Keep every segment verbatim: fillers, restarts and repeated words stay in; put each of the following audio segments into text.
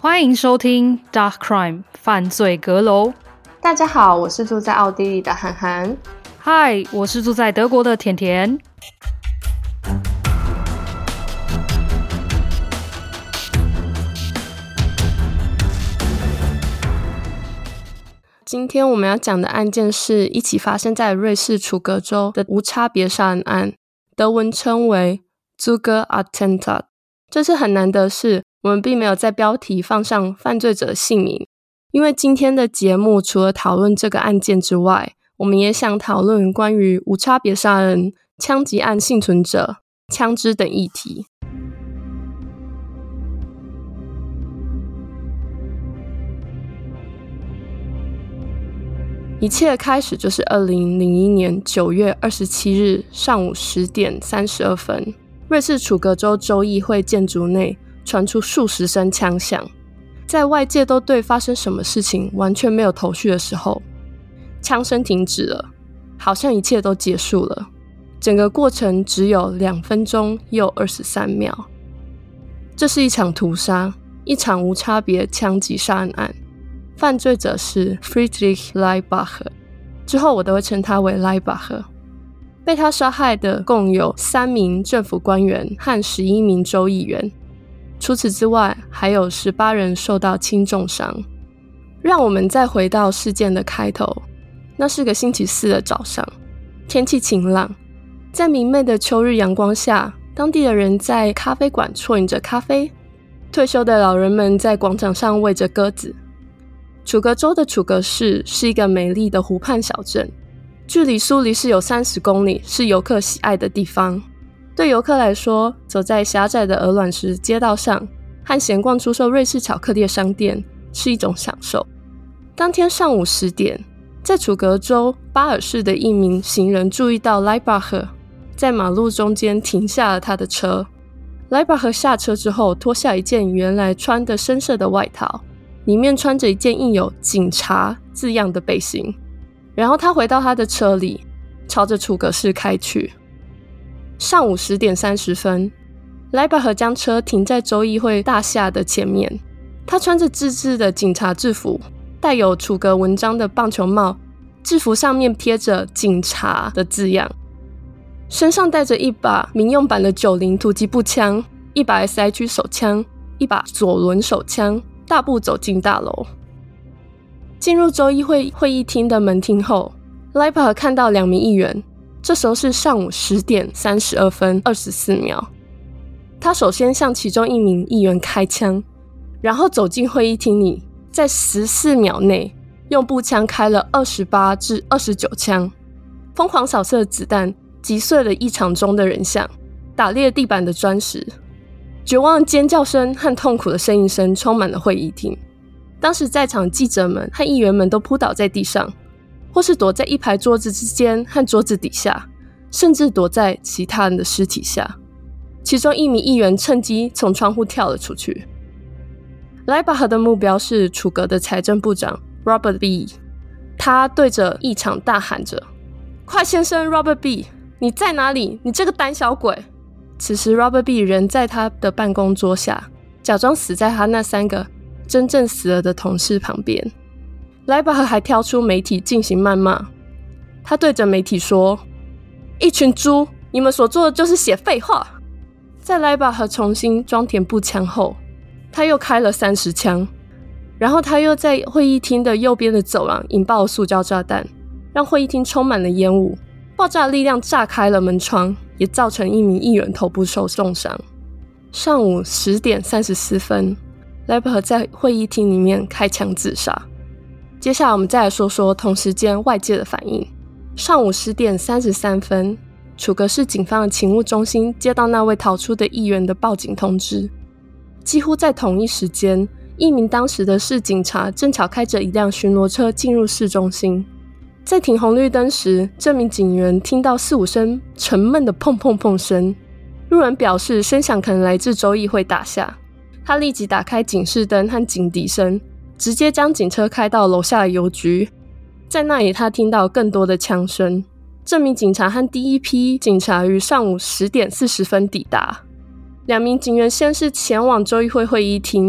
欢迎收听 Dark Crime 犯罪阁楼。 大家好，我是住在奥地利的涵涵。 嗨，我是住在德国的甜甜。 今天我们要讲的案件是一起发生在瑞士楚格州的无差别杀人案，德文称为 Zugerattentat。 这次很难得是我们并没有在标题放上犯罪者的姓名，因为今天的节目除了讨论这个案件之外，我们也想讨论关于无差别杀人、枪击案幸存者、枪支等议题。一切开始就是二零零一年九月二十七日上午十点三十二分，瑞士楚格州州议会建筑内传出数十声枪响。在外界都对发生什么事情完全没有头绪的时候，枪声停止了，好像一切都结束了。整个过程只有两分钟又二十三秒。这是一场屠杀，一场无差别枪击杀人案。犯罪者是 Friedrich Leibacher， 之后我都会称他为 Leibacher。 被他杀害的共有三名政府官员和十一名州议员，除此之外还有十八人受到轻重伤。让我们再回到事件的开头，那是个星期四的早上，天气晴朗，在明媚的秋日阳光下，当地的人在咖啡馆啜饮着咖啡，退休的老人们在广场上喂着鸽子。楚格州的楚格市是一个美丽的湖畔小镇，距离苏黎世有三十公里，是游客喜爱的地方。对游客来说，走在狭窄的鹅卵石街道上和闲逛出售瑞士巧克力的商店是一种享受。当天上午十点，在楚格州巴尔市的一名行人注意到 Leibacher 在马路中间停下了他的车。 Leibacher 下车之后脱下一件原来穿的深色的外套，里面穿着一件印有警察字样的背心，然后他回到他的车里，朝着楚格市开去。上午十点三十分，莱巴赫将车停在州议会大厦的前面。他穿着自制的警察制服，带有楚格文章的棒球帽，制服上面贴着警察的字样，身上带着一把民用版的九零突击步枪，一把 S I G 手枪，一把左轮手枪，大步走进大楼。进入州议会会议厅的门厅后，莱巴赫看到两名议员，这时候是上午十点三十二分二十四秒。他首先向其中一名议员开枪，然后走进会议厅里，在十四秒内用步枪开了二十八至二十九枪，疯狂扫射的子弹击碎了议场中的人像，打裂地板的砖石。绝望的尖叫声和痛苦的呻吟声充满了会议厅。当时在场的记者们和议员们都扑倒在地上，或是躲在一排桌子之间和桌子底下，甚至躲在其他人的尸体下。其中一名议员趁机从窗户跳了出去。莱巴赫的目标是楚格的财政部长 Robert B。 他对着议场大喊着：快先生 Robert B， 你在哪里？你这个胆小鬼！此时 Robert B 人在他的办公桌下，假装死在他那三个真正死了的同事旁边。莱巴赫还挑出媒体进行谩骂，他对着媒体说：一群猪，你们所做的就是写废话。在莱巴赫重新装填步枪后，他又开了三十枪，然后他又在会议厅的右边的走廊引爆了塑胶炸弹，让会议厅充满了烟雾。爆炸力量炸开了门窗，也造成一名议员头部受重伤。上午十点三十四分，莱巴赫在会议厅里面开枪自杀。接下来我们再来说说同时间外界的反应。上午十点三十三分，楚格市警方的勤务中心接到那位逃出的议员的报警通知。几乎在同一时间，一名当时的市警察正巧开着一辆巡逻车进入市中心。在停红绿灯时，这名警员听到四五声沉闷的砰砰砰声，路人表示声响可能来自州议会大厦。他立即打开警示灯和警笛声，直接将警车开到楼下的邮局。在那里他听到更多的枪声。这名警察和第一批警察于上午十点四十分抵达。两名警员先是前往州议会会议厅，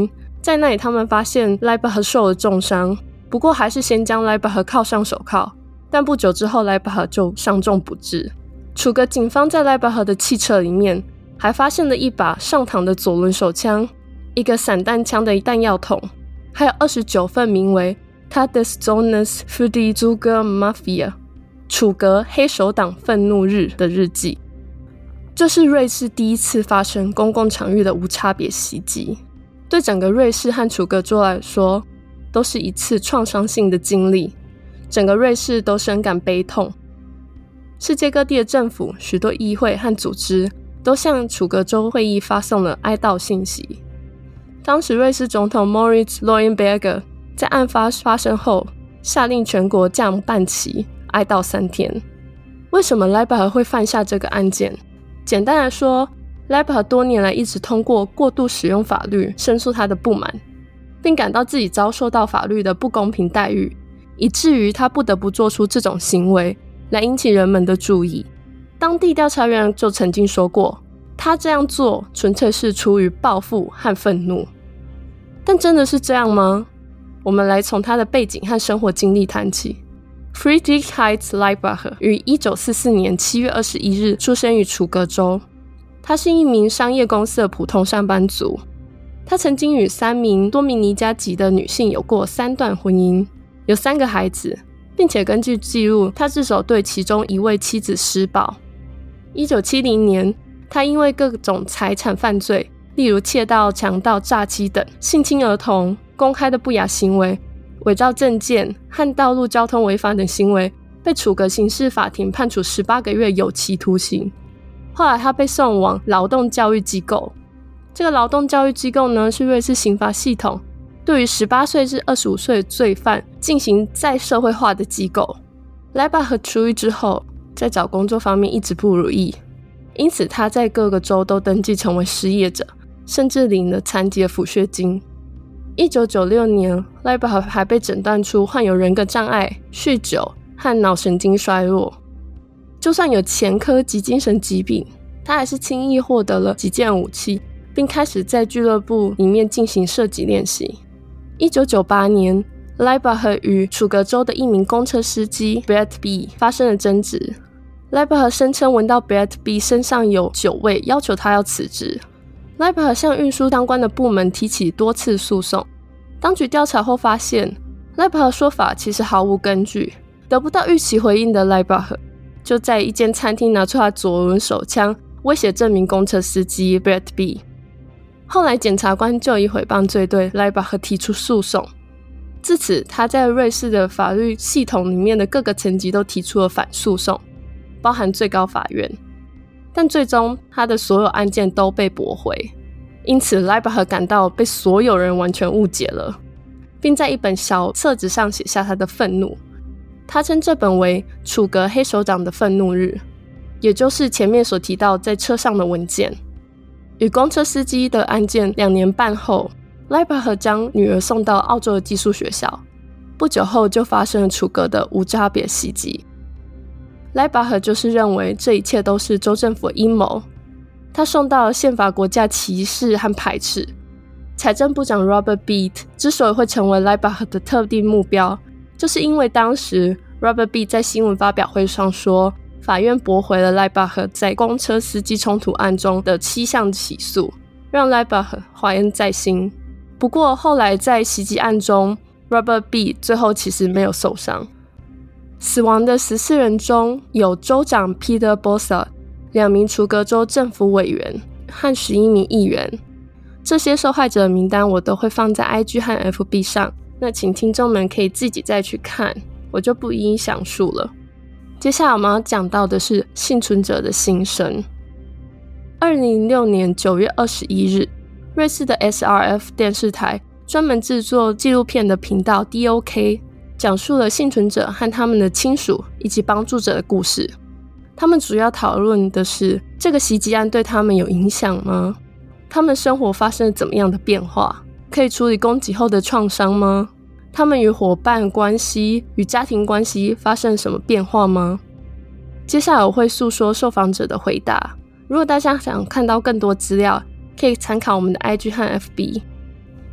在那里他们发现 Liebach 受了重伤，不过还是先将 Liebach 铐上手铐，但不久之后 Liebach 就伤重不治。楚格警方在 Liebach 的汽车里面还发现了一把上膛的左轮手枪，一个散弹枪的弹药筒，还有二十九份名为 Todeszones für die Zuger Mafia 楚格黑手党愤怒日的日记。这是瑞士第一次发生公共场域的无差别袭击，对整个瑞士和楚格州来说都是一次创伤性的经历，整个瑞士都深感悲痛。世界各地的政府、许多议会和组织都向楚格州会议发送了哀悼信息。当时瑞士总统 Moritz Leuenberger 在案发发生后下令全国降半旗，哀悼三天。为什么 Liebach 会犯下这个案件？简单来说， Liebach 多年来一直通过过度使用法律申诉他的不满，并感到自己遭受到法律的不公平待遇，以至于他不得不做出这种行为来引起人们的注意。当地调查员就曾经说过，他这样做纯粹是出于报复和愤怒。但真的是这样吗？我们来从他的背景和生活经历谈起。Friedrich Heitz Liebach 于一九四四年七月二十一日出生于楚格州，他是一名商业公司的普通上班族。他曾经与三名多米尼加籍的女性有过三段婚姻，有三个孩子，并且根据记录，他至少对其中一位妻子施暴。一九七零年，他因为各种财产犯罪，例如窃盗、强盗、诈欺等，性侵儿童、公开的不雅行为、伪造证件和道路交通违法等行为，被楚格刑事法庭判处十八个月有期徒刑。后来他被送往劳动教育机构，这个劳动教育机构呢，是瑞士刑罚系统对于十八岁至二十五岁的罪犯进行再社会化的机构。Liebach出狱之后，在找工作方面一直不如意，因此他在各个州都登记成为失业者，甚至领了残疾的抚恤金。一九九六年 Liebach 还被诊断出患有人格障碍、酗酒和脑神经衰弱。就算有前科及精神疾病，他还是轻易获得了几件武器，并开始在俱乐部里面进行射击练习。一九九八年 Liebach 与楚格州的一名公车司机 Brett B 发生了争执。Liebach 声称闻到 Brett B 身上有酒味，要求他要辞职。Liebach 向运输相关的部门提起多次诉讼，当局调查后发现 Liebach 的说法其实毫无根据。得不到预期回应的 Liebach 就在一间餐厅拿出他左轮手枪，威胁这名公车司机 Brett B。 后来检察官就以诽谤罪对 Liebach 提出诉讼，自此他在瑞士的法律系统里面的各个层级都提出了反诉讼，包含最高法院，但最终他的所有案件都被驳回。因此 Liebach 感到被所有人完全误解了，并在一本小册子上写下他的愤怒。他称这本为楚格黑手党的愤怒日，也就是前面所提到在车上的文件。与公车司机的案件两年半后， Liebach 将女儿送到澳洲的寄宿学校，不久后就发生了楚格的无差别袭击。Liebach 就是认为这一切都是州政府的阴谋，他受到了宪法国家歧视和排斥。财政部长 Robert Beat 之所以会成为 Liebach 的特定目标，就是因为当时 Robert Beat 在新闻发表会上说，法院驳回了 Liebach 在公车司机冲突案中的七项起诉，让 Liebach 怀恩在心。不过后来在袭击案中， Robert Beat 最后其实没有受伤。死亡的十四人中有州长 Peter Bossart、两名楚格州政府委员和十一名议员。这些受害者的名单我都会放在 I G 和 F B 上，那请听众们可以自己再去看，我就不一一详述了。接下来我们要讲到的是幸存者的心声。二零零六年九月二十一日，瑞士的 S R F 电视台专门制作纪录片的频道 D O K 讲述了幸存者和他们的亲属以及帮助者的故事。他们主要讨论的是这个袭击案对他们有影响吗？他们生活发生了怎么样的变化？可以处理攻击后的创伤吗？他们与伙伴关系与家庭关系发生了什么变化吗？接下来我会诉说受访者的回答。如果大家想看到更多资料，可以参考我们的 I G 和 F B。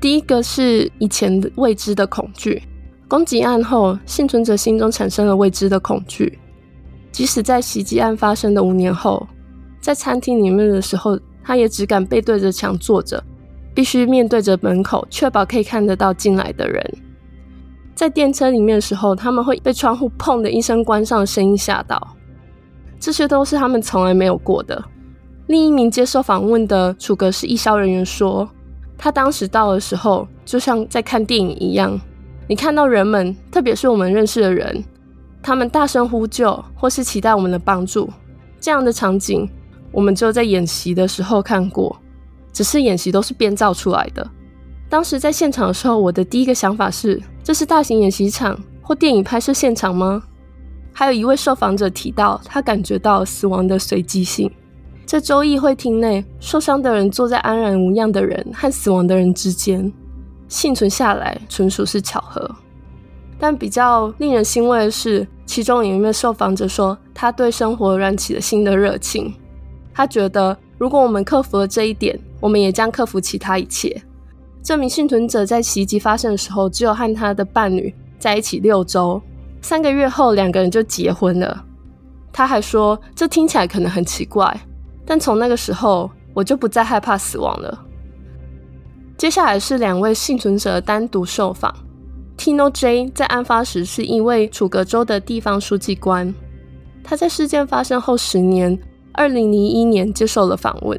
第一个是以前的未知的恐惧，攻击案后，幸存者心中产生了未知的恐惧。即使在袭击案发生的五年后，在餐厅里面的时候，他也只敢背对着墙坐着，必须面对着门口，确保可以看得到进来的人。在电车里面的时候，他们会被窗户砰的一声关上的声音吓到，这些都是他们从来没有过的。另一名接受访问的楚格市义消人员说，他当时到的时候就像在看电影一样，你看到人们，特别是我们认识的人，他们大声呼救或是期待我们的帮助，这样的场景我们只有在演习的时候看过，只是演习都是编造出来的。当时在现场的时候，我的第一个想法是，这是大型演习场或电影拍摄现场吗？还有一位受访者提到，他感觉到死亡的随机性。在州议会厅内，受伤的人坐在安然无恙的人和死亡的人之间，幸存下来纯属是巧合。但比较令人欣慰的是，其中有一位受访者说，他对生活燃起了新的热情。他觉得，如果我们克服了这一点，我们也将克服其他一切。这名幸存者在袭击发生的时候，只有和他的伴侣在一起六周，三个月后两个人就结婚了。他还说，这听起来可能很奇怪，但从那个时候我就不再害怕死亡了。接下来是两位幸存者单独受访。 Tino J 在案发时是一位楚格州的地方书记官，他在事件发生后十年二零零一年接受了访问。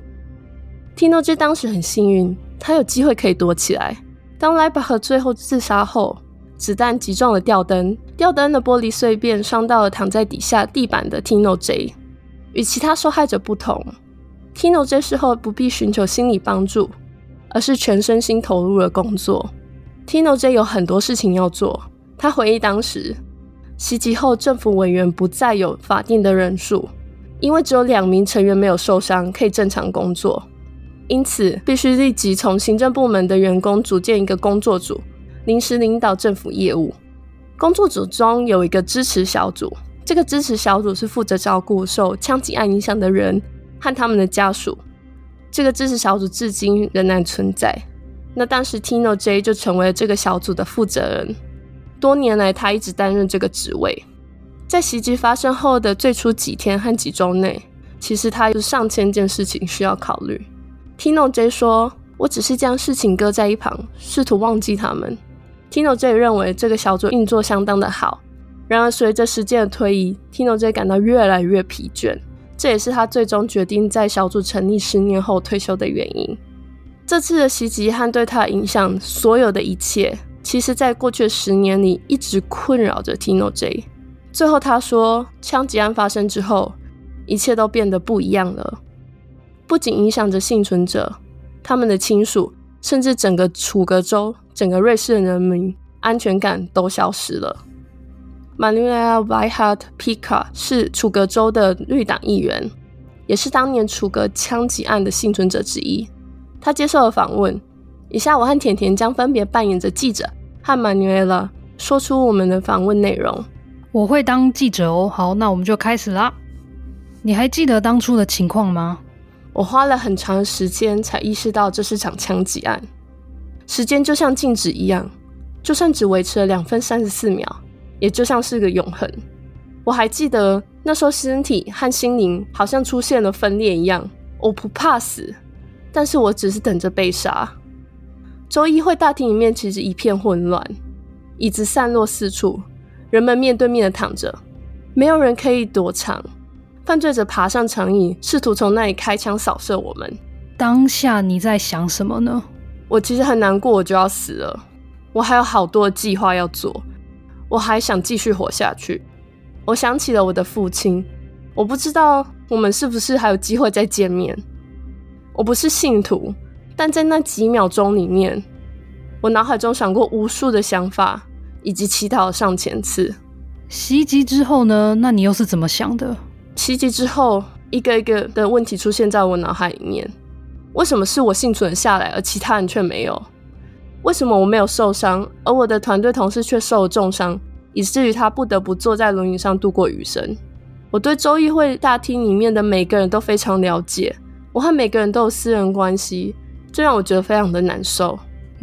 Tino J 当时很幸运，他有机会可以躲起来。当莱巴赫最后自杀后，子弹击中了吊灯，吊灯的玻璃碎片伤到了躺在底下地板的 Tino J。 与其他受害者不同， Tino J 事后不必寻求心理帮助，而是全身心投入了工作。 Tino J 有很多事情要做，他回忆当时袭击后政府委员不再有法定的人数，因为只有两名成员没有受伤可以正常工作，因此必须立即从行政部门的员工组建一个工作组，临时领导政府业务。工作组中有一个支持小组，这个支持小组是负责照顾受枪击案影响的人和他们的家属。这个支持小组至今仍然存在。那当时 Tino J 就成为了这个小组的负责人，多年来他一直担任这个职位。在袭击发生后的最初几天和几周内，其实他有上千件事情需要考虑。 Tino J 说，我只是将事情搁在一旁，试图忘记他们。 Tino J 认为这个小组运作相当的好，然而随着时间的推移， Tino J 感到越来越疲倦，这也是他最终决定在小组成立十年后退休的原因。这次的袭击和对他的影响，所有的一切其实在过去的十年里一直困扰着 Tino J。 最后他说，枪击案发生之后，一切都变得不一样了，不仅影响着幸存者、他们的亲属，甚至整个楚格州、整个瑞士的人民安全感都消失了。 Manuela Weihart Pika 是楚格州的绿党议员，也是当年楚格枪击案的幸存者之一。他接受了访问，以下我和甜甜将分别扮演着记者和 Manuela 说出我们的访问内容。 我会当记者哦。好，那我们就开始啦。你还记得当初的情况吗？ 我花了很长的时间才意识到这是场枪击案，时间就像静止一样，就算只维持了两分三十四秒，也就像是个永恒。我还记得那时候身体和心灵好像出现了分裂一样，我不怕死，但是我只是等着被杀。州议会大厅里面其实一片混乱，椅子散落四处，人们面对面的躺着，没有人可以躲藏。犯罪者爬上长椅，试图从那里开枪扫射我们。 当下你在想什么呢？ 我其实很难过，我就要死了，我还有好多的计划要做，我还想继续活下去。我想起了我的父亲，我不知道我们是不是还有机会再见面。我不是信徒，但在那几秒钟里面，我脑海中闪过无数的想法，以及祈祷了上千次。 袭击之后呢？那你又是怎么想的？ 袭击之后，一个一个的问题出现在我脑海里面。为什么是我幸存下来，而其他人却没有？为什么我没有受伤，而我的团队同事却受了重伤，以至于他不得不坐在轮椅上度过余生？我对州议会大厅里面的每个人都非常了解，我和每个人都有私人关系，这让我觉得非常的难受。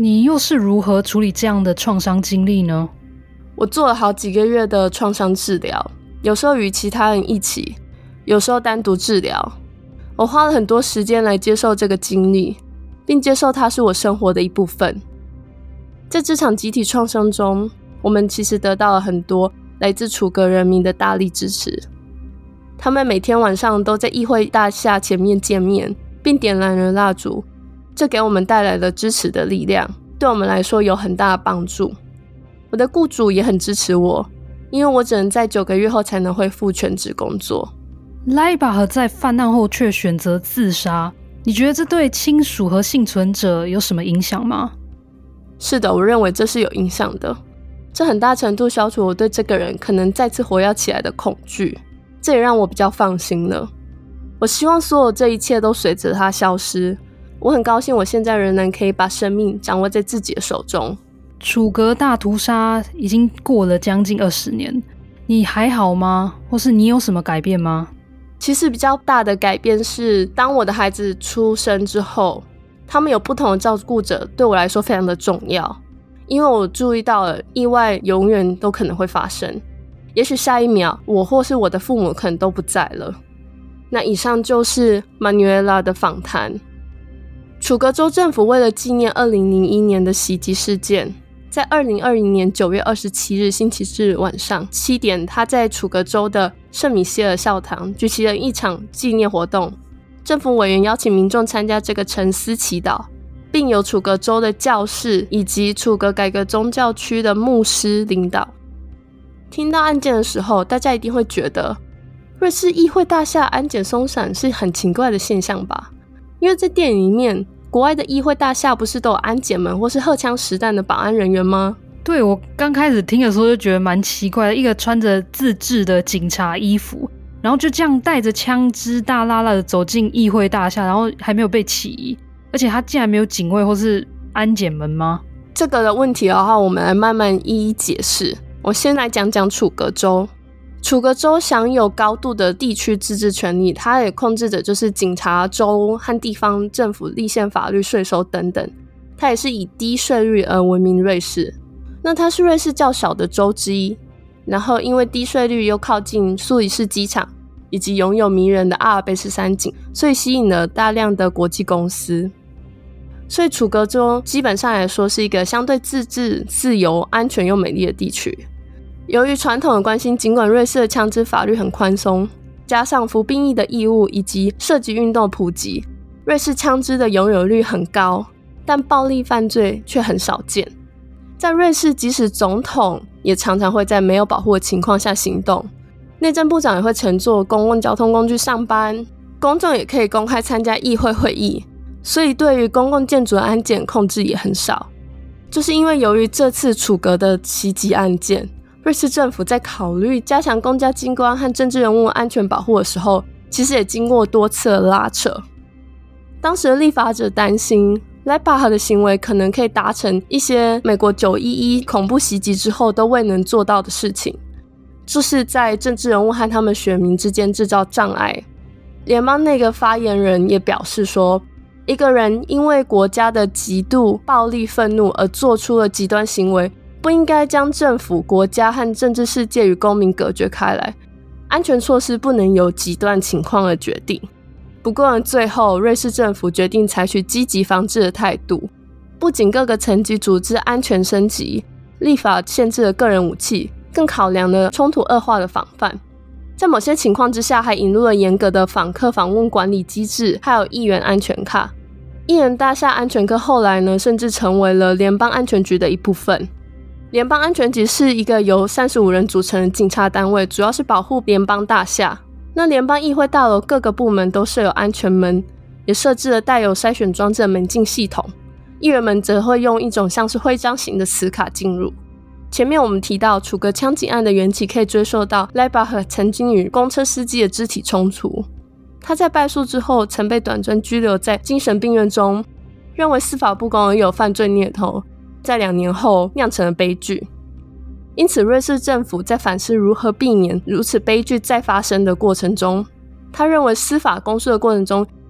你又是如何处理这样的创伤经历呢？ 我做了好几个月的创伤治疗，有时候与其他人一起，有时候单独治疗。我花了很多时间来接受这个经历，并接受它是我生活的一部分。在这场集体创伤中，我们其实得到了很多来自楚格人民的大力支持。他们每天晚上都在议会大厦前面见面，并点燃了蜡烛，这给我们带来了支持的力量，对我们来说有很大的帮助。我的雇主也很支持我，因为我只能在九个月后才能恢复全职工作。 莱巴赫在犯案后却选择自杀，你觉得这对亲属和幸存者有什么影响吗？ 是的，我认为这是有影响的。这很大程度消除我对这个人可能再次活跃起来的恐惧，这也让我比较放心了。我希望所有这一切都随着他消失。我很高兴我现在仍然可以把生命掌握在自己的手中。 楚格大屠杀已经过了将近二十年，你还好吗？或是你有什么改变吗？ 其实比较大的改变是，当我的孩子出生之后，他们有不同的照顾者，对我来说非常的重要。因为我注意到了意外永远都可能会发生，也许下一秒我或是我的父母可能都不在了。那以上就是马纽埃拉的访谈。楚格州政府为了纪念二零零一年的袭击事件，在二零二零年九月二十七日星期日晚上七点，他在楚格州的圣米歇尔教堂举行了一场纪念活动。政府委员邀请民众参加这个沉思祈祷，并由楚格州的教士以及楚格改革宗教区的牧师领导。听到案件的时候，大家一定会觉得瑞士议会大厦安检松散是很奇怪的现象吧？因为在电影里面，国外的议会大厦不是都有安检门或是荷枪实弹的保安人员吗？ 对，我刚开始听的时候就觉得蛮奇怪的，一个穿着自制的警察衣服，然后就这样带着枪支大剌剌的走进议会大厦，然后还没有被起疑，而且他竟然没有警卫或是安检门吗？ 这个的问题的话，我们来慢慢一一解释。我先来讲讲楚格州。楚格州享有高度的地区自治权利，它也控制着就是警察、州和地方政府立宪法律、税收等等。它也是以低税率而闻名瑞士。那它是瑞士较小的州之一，然后因为低税率又靠近苏黎世机场，以及拥有迷人的阿尔卑斯山景，所以吸引了大量的国际公司。所以楚格州基本上来说是一个相对自治、自由、安全又美丽的地区。由于传统的关系，尽管瑞士的枪支法律很宽松，加上服兵役的义务以及射击运动普及，瑞士枪支的拥有率很高，但暴力犯罪却很少见。在瑞士，即使总统也常常会在没有保护的情况下行动，内政部长也会乘坐公共交通工具上班，公众也可以公开参加议会会议，所以对于公共建筑的安检控制也很少。就是因为由于这次楚格的袭击案件，瑞士政府在考虑加强公家机关和政治人物安全保护的时候，其实也经过多次的拉扯。当时的立法者担心莱巴赫的行为可能可以达成一些美国九一一恐怖袭击之后都未能做到的事情，就是在政治人物和他们选民之间制造障碍。联邦内阁发言人也表示说，一个人因为国家的极度暴力愤怒而做出了极端行为，不应该将政府、国家和政治世界与公民隔绝开来，安全措施不能由极端情况而决定。不过最后，瑞士政府决定采取积极防治的态度，不仅各个层级组织安全升级，立法限制了个人武器，更考量了冲突恶化的防范。在某些情况之下，还引入了严格的访客访问管理机制，还有议员安全卡。议员大厦安全科后来呢，甚至成为了联邦安全局的一部分。联邦安全局是一个由三十五人组成的警察单位，主要是保护联邦大厦。那联邦议会大楼各个部门都设有安全门，也设置了带有筛选装置的门禁系统。议员们则会用一种像是徽章型的磁卡进入。前面我们提到楚格枪击案的缘起可以追溯到莱巴赫曾经与公车司机的肢体冲突。他在败诉之后曾被短暂拘留在精神病院中，认为司法不公而有犯罪念头，在两年后酿成了悲剧。因此瑞士政府在反思如何避免如此悲剧再发生的过程中，他认为司法公诉的过程中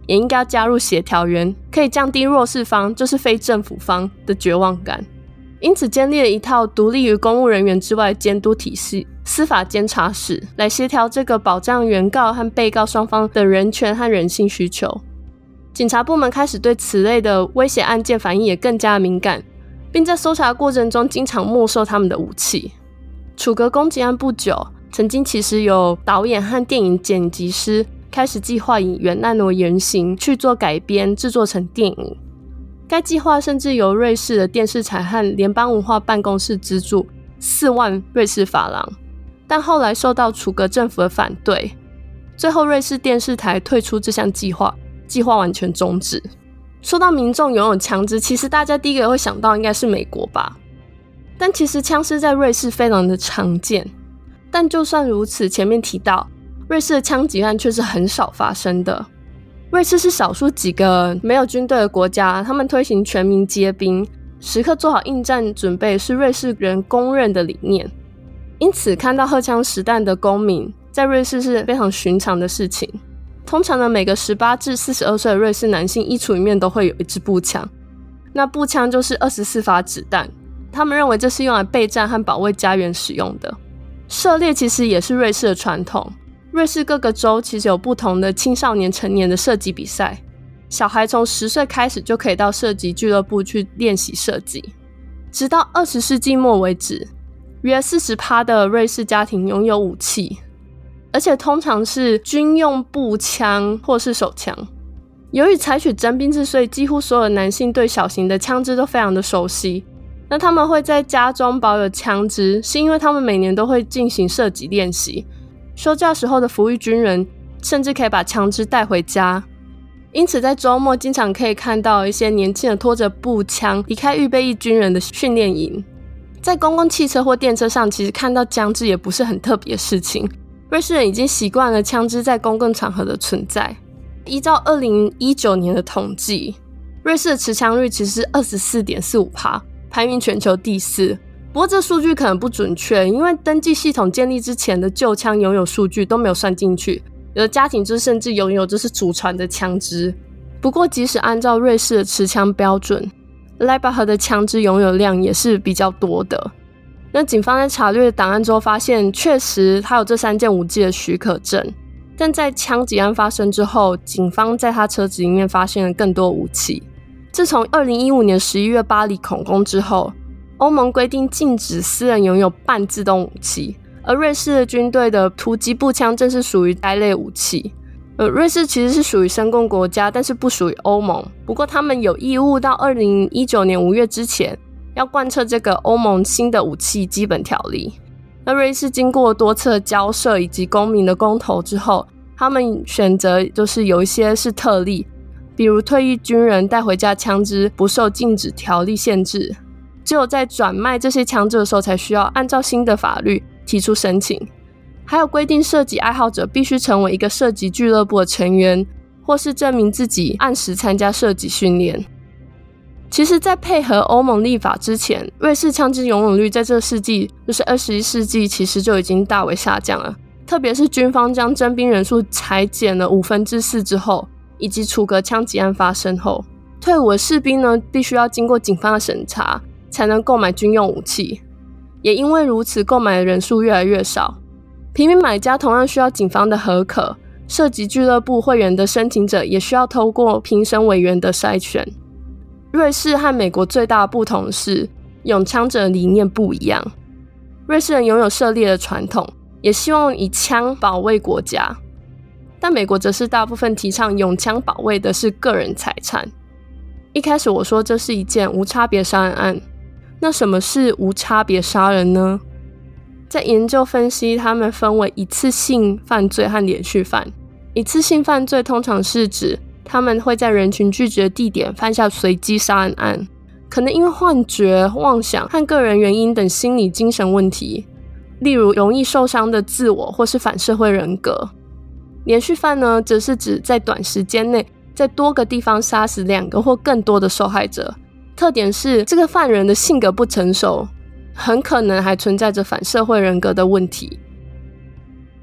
也应该要加入协调员，可以降低弱势方，就是非政府方的绝望感。因此建立了一套独立于公务人员之外的监督体系——司法监察室，来协调这个保障原告和被告双方的人权和人性需求。警察部门开始对此类的威胁案件反应也更加敏感，并在搜查过程中经常没收他们的武器。楚格攻击案不久，曾经其实有导演和电影剪辑师开始计划以原案为原型去做改编，制作成电影。该计划甚至由瑞士的电视台和联邦文化办公室资助四万瑞士法郎，但后来受到楚格政府的反对，最后瑞士电视台退出这项计划，计划完全终止。说到民众拥有枪支，其实大家第一个会想到应该是美国吧，但其实枪支在瑞士非常的常见。但就算如此，前面提到瑞士的枪击案却是很少发生的。瑞士是少数几个没有军队的国家，他们推行全民皆兵，时刻做好应战准备是瑞士人公认的理念。因此看到荷枪实弹的公民在瑞士是非常寻常的事情。通常呢，每个十八至四十二岁的瑞士男性衣橱里面都会有一支步枪，那步枪就是二十四发子弹，他们认为这是用来备战和保卫家园使用的。射猎其实也是瑞士的传统，瑞士各个州其实有不同的青少年成年的射击比赛，小孩从十岁开始就可以到射击俱乐部去练习射击。直到二十世纪末为止，约 百分之四十 的瑞士家庭拥有武器，而且通常是军用步枪或是手枪。由于采取征兵制，所以几乎所有男性对小型的枪支都非常的熟悉。那他们会在家中保有枪支，是因为他们每年都会进行射击练习。休假时候的服役军人甚至可以把枪支带回家，因此在周末经常可以看到一些年轻人拖着步枪离开预备役军人的训练营。在公共汽车或电车上，其实看到枪支也不是很特别的事情，瑞士人已经习惯了枪支在公共场合的存在。依照二零一九年的统计，瑞士的持枪率其实是 百分之二十四点四五， 排名全球第四。不过这数据可能不准确，因为登记系统建立之前的旧枪拥有数据都没有算进去，有的家庭就甚至拥有就是祖传的枪支。不过即使按照瑞士的持枪标准，莱巴赫的枪支拥有量也是比较多的。那警方在查阅档案之后发现，确实他有这三件武器的许可证，但在枪击案发生之后，警方在他车子里面发现了更多武器。自从二零一五年十一月巴黎恐攻之后，欧盟规定禁止私人拥有半自动武器，而瑞士的军队的突击步枪正是属于该类武器。呃，瑞士其实是属于申共国家，但是不属于欧盟。不过他们有义务到二零一九年五月之前要贯彻这个欧盟新的武器基本条例。那瑞士经过多次的交涉以及公民的公投之后，他们选择就是有一些是特例，比如退役军人带回家枪支不受禁止条例限制，只有在转卖这些枪支的时候才需要按照新的法律提出申请。还有规定射击爱好者必须成为一个射击俱乐部的成员，或是证明自己按时参加射击训练。其实在配合欧盟立法之前，瑞士枪支拥有率在这个世纪就是二十一世纪其实就已经大为下降了，特别是军方将征兵人数裁减了五分之四之后，以及楚格枪击案发生后，退伍的士兵呢必须要经过警方的审查才能购买军用武器，也因为如此购买的人数越来越少。平民买家同样需要警方的核可，射击俱乐部会员的申请者也需要透过评审委员的筛选。瑞士和美国最大的不同是拥枪者的理念不一样，瑞士人拥有狩猎的传统，也希望以枪保卫国家，但美国则是大部分提倡拥枪保卫的是个人财产。一开始我说这是一件无差别杀人案，那什么是无差别杀人呢？在研究分析，他们分为一次性犯罪和连续犯。一次性犯罪通常是指他们会在人群聚集的地点犯下随机杀人案，可能因为幻觉、妄想和个人原因等心理精神问题，例如容易受伤的自我或是反社会人格。连续犯呢，则是指在短时间内在多个地方杀死两个或更多的受害者，特点是这个犯人的性格不成熟，很可能还存在着反社会人格的问题。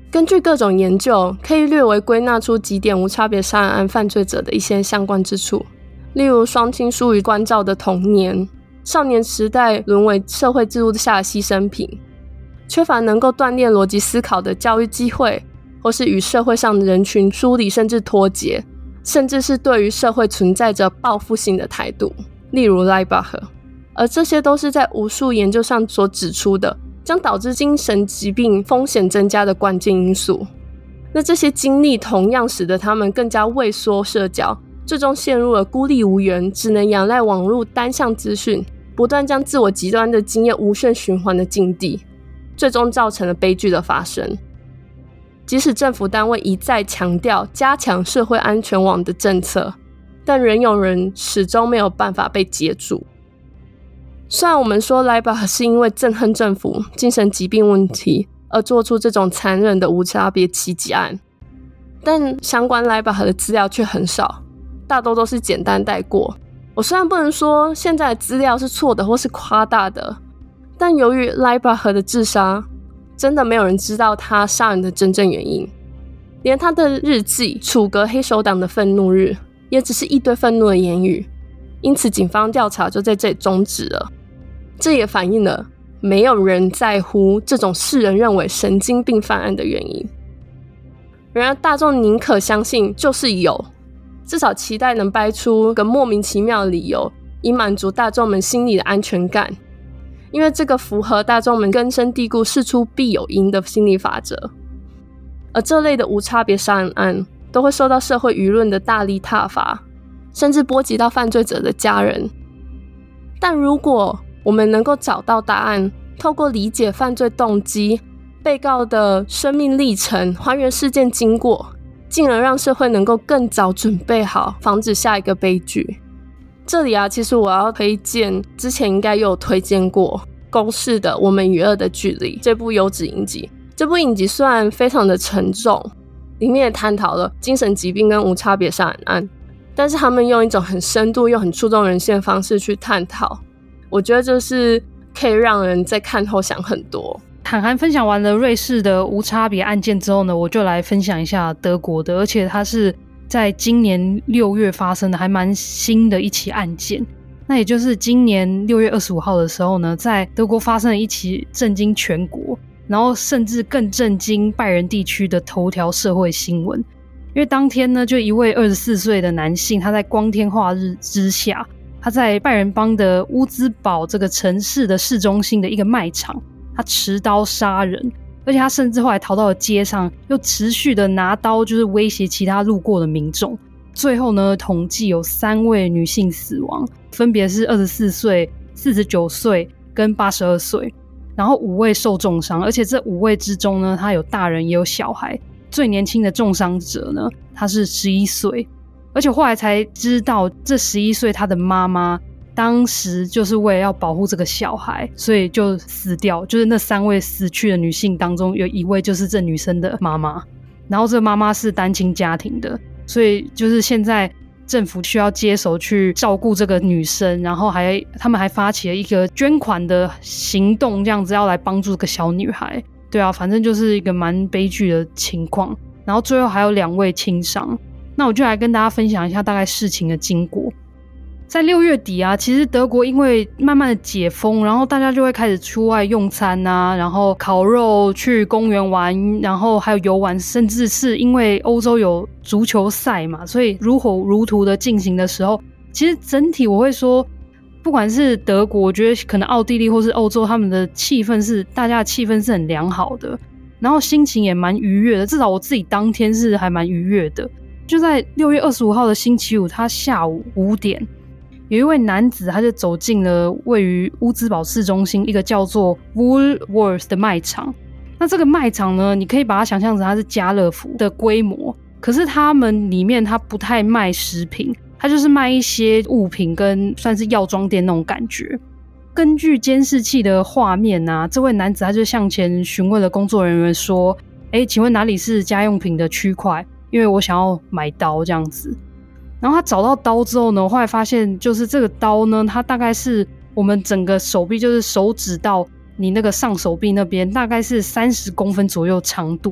根据各种研究，可以略微归纳出几点无差别杀人案犯罪者的一些相关之处，例如双亲疏于关照的童年，少年时代沦为社会制度下的牺牲品，缺乏能够锻炼逻辑思考的教育机会，或是与社会上的人群疏离甚至脱节，甚至是对于社会存在着报复性的态度，例如 Laibach。 而这些都是在无数研究上所指出的将导致精神疾病风险增加的关键因素。那这些经历同样使得他们更加畏缩社交，最终陷入了孤立无援，只能仰赖网络单向资讯，不断将自我极端的经验无限循环的境地，最终造成了悲剧的发生。即使政府单位一再强调加强社会安全网的政策，但仍有人始终没有办法被接住。虽然我们说 Laibach 是因为憎恨政府、精神疾病问题而做出这种残忍的无差别袭击案，但相关 Laibach 的资料却很少，大多都是简单带过。我虽然不能说现在的资料是错的或是夸大的，但由于 Laibach 的自杀，真的没有人知道他杀人的真正原因，连他的日记楚革黑手党的愤怒日也只是一堆愤怒的言语，因此警方调查就在这里终止了。这也反映了没有人在乎这种世人认为神经病犯案的原因。然而大众宁可相信就是有，至少期待能掰出个莫名其妙的理由，以满足大众们心里的安全感，因为这个符合大众们根深蒂固事出必有因的心理法则。而这类的无差别杀人案都会受到社会舆论的大力挞伐，甚至波及到犯罪者的家人。但如果我们能够找到答案，透过理解犯罪动机、被告的生命历程，还原事件经过，进而让社会能够更早准备好，防止下一个悲剧。这里啊，其实我要推荐之前应该有推荐过公视的《我们与恶的距离》这部优质影集。这部影集虽然非常的沉重，里面也探讨了精神疾病跟无差别杀人案，但是他们用一种很深度又很触动人心的方式去探讨，我觉得这是可以让人在看后想很多。 涵涵分享完了瑞士的无差别案件之后呢，我就来分享一下德国的，而且它是在今年六月发生的，还蛮新的一起案件。那也就是今年六月二十五号的时候呢，在德国发生了一起震惊全国，然后甚至更震惊拜仁地区的头条社会新闻。因为当天呢，就一位二十四岁的男性，他在光天化日之下，他在拜仁邦的乌兹堡这个城市的市中心的一个卖场，他持刀杀人，而且他甚至后来逃到了街上，又持续的拿刀就是威胁其他路过的民众。最后呢，统计有三位女性死亡，分别是二十四岁、四十九岁跟八十二岁，然后五位受重伤，而且这五位之中呢，他有大人也有小孩，最年轻的重伤者呢，他是十一岁，而且后来才知道这十一岁他的妈妈当时就是为了要保护这个小孩，所以就死掉，就是那三位死去的女性当中有一位就是这女生的妈妈，然后这个妈妈是单亲家庭的，所以就是现在政府需要接手去照顾这个女生，然后还他们还发起了一个捐款的行动，这样子要来帮助这个小女孩。对啊，反正就是一个蛮悲剧的情况，然后最后还有两位轻伤。那我就来跟大家分享一下大概事情的经过。在六月底啊，其实德国因为慢慢的解封，然后大家就会开始出外用餐啊，然后烤肉、去公园玩，然后还有游玩，甚至是因为欧洲有足球赛嘛，所以如火如荼的进行的时候，其实整体我会说，不管是德国，我觉得可能奥地利或是欧洲，他们的气氛是大家的气氛是很良好的，然后心情也蛮愉悦的，至少我自己当天是还蛮愉悦的。就在六月二十五号的星期五，他下午五点，有一位男子他就走进了位于乌兹堡市中心一个叫做 Woolworth 的卖场。那这个卖场呢，你可以把它想象成它是家乐福的规模，可是他们里面它不太卖食品，它就是卖一些物品跟算是药妆店那种感觉。根据监视器的画面啊，这位男子他就向前询问了工作人员说，诶，请问哪里是家用品的区块？因为我想要买刀这样子。然后他找到刀之后呢，我后来发现就是这个刀呢，它大概是我们整个手臂，就是手指到你那个上手臂那边，大概是三十公分左右长度。